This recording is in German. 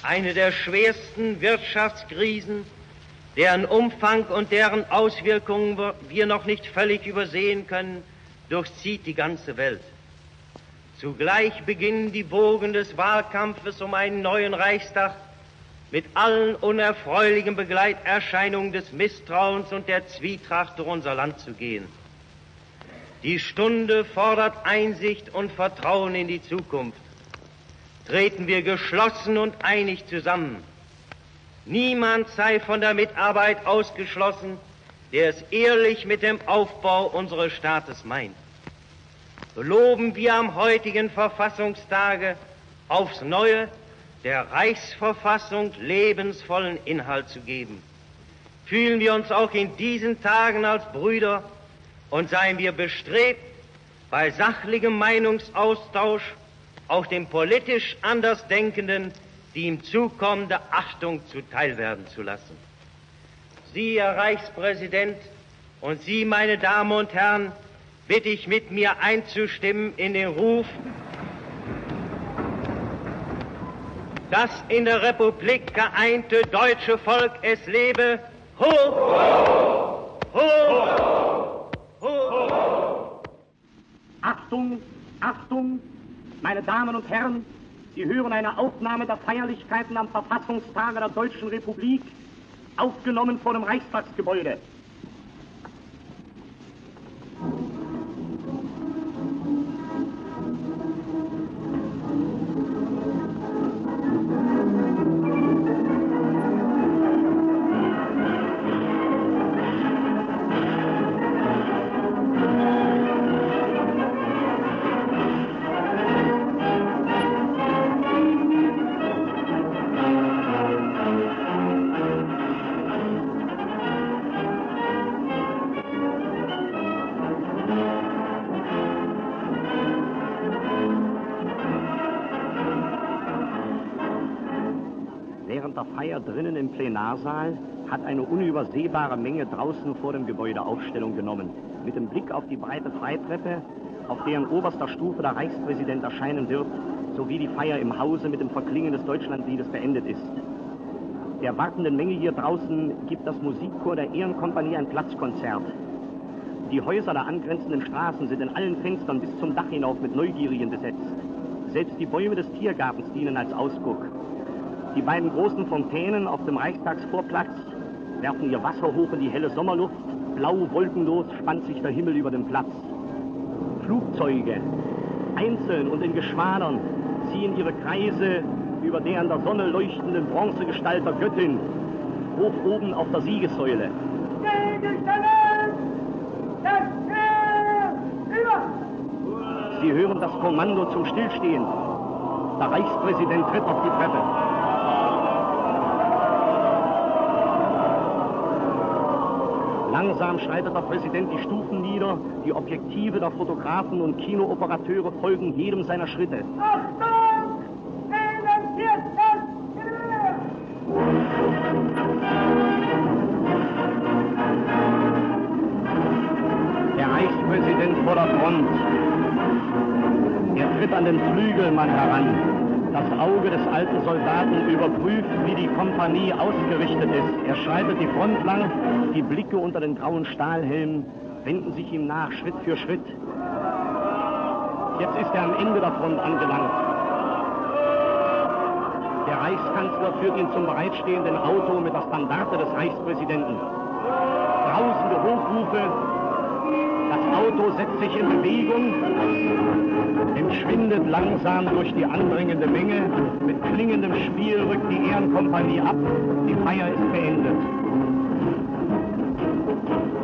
Eine der schwersten Wirtschaftskrisen, deren Umfang und deren Auswirkungen wir noch nicht völlig übersehen können, durchzieht die ganze Welt. Zugleich beginnen die Wogen des Wahlkampfes um einen neuen Reichstag mit allen unerfreulichen Begleiterscheinungen des Misstrauens und der Zwietracht durch unser Land zu gehen. Die Stunde fordert Einsicht und Vertrauen in die Zukunft. Treten wir geschlossen und einig zusammen. Niemand sei von der Mitarbeit ausgeschlossen, der es ehrlich mit dem Aufbau unseres Staates meint. So loben wir am heutigen Verfassungstage aufs Neue, der Reichsverfassung lebensvollen Inhalt zu geben. Fühlen wir uns auch in diesen Tagen als Brüder und seien wir bestrebt, bei sachlichem Meinungsaustausch auch den politisch Andersdenkenden die ihm zukommende Achtung zuteilwerden zu lassen. Sie, Herr Reichspräsident, und Sie, meine Damen und Herren, bitte ich mit mir einzustimmen in den Ruf, das in der Republik geeinte deutsche Volk, es lebe, hoch! Hoch! Hoch! Achtung, Achtung, meine Damen und Herren, Sie hören eine Aufnahme der Feierlichkeiten am Verfassungstage der Deutschen Republik, aufgenommen vor dem Reichstagsgebäude. Während der Feier drinnen im Plenarsaal hat eine unübersehbare Menge draußen vor dem Gebäude Aufstellung genommen. Mit dem Blick auf die breite Freitreppe, auf deren oberster Stufe der Reichspräsident erscheinen wird, sowie die Feier im Hause mit dem Verklingen des Deutschlandliedes beendet ist. Der wartenden Menge hier draußen gibt das Musikchor der Ehrenkompanie ein Platzkonzert. Die Häuser der angrenzenden Straßen sind in allen Fenstern bis zum Dach hinauf mit Neugierigen besetzt. Selbst die Bäume des Tiergartens dienen als Ausguck. Die beiden großen Fontänen auf dem Reichstagsvorplatz werfen ihr Wasser hoch in die helle Sommerluft. Blau wolkenlos spannt sich der Himmel über den Platz. Flugzeuge, einzeln und in Geschwadern, ziehen ihre Kreise über der an der Sonne leuchtenden Bronzegestalt der Göttin, hoch oben auf der Siegessäule. Sie hören das Kommando zum Stillstehen. Der Reichspräsident tritt auf die Treppe. Langsam schreitet der Präsident die Stufen nieder, die Objektive der Fotografen und Kinooperateure folgen jedem seiner Schritte. Achtung! Der Reichspräsident vor der Front. Er tritt an den Flügelmann heran. Das Auge des alten Soldaten überprüft, wie die Kompanie ausgerichtet ist. Er schreitet die Front lang, die Blicke unter den grauen Stahlhelmen wenden sich ihm nach, Schritt für Schritt. Jetzt ist er am Ende der Front angelangt. Der Reichskanzler führt ihn zum bereitstehenden Auto mit der Standarte des Reichspräsidenten. Brausende Hochrufe, das Auto setzt sich in Bewegung, entschwindet langsam durch die andrängende Menge. Mit klingendem Spiel rückt die Ehrenkompanie ab. Die Feier ist beendet.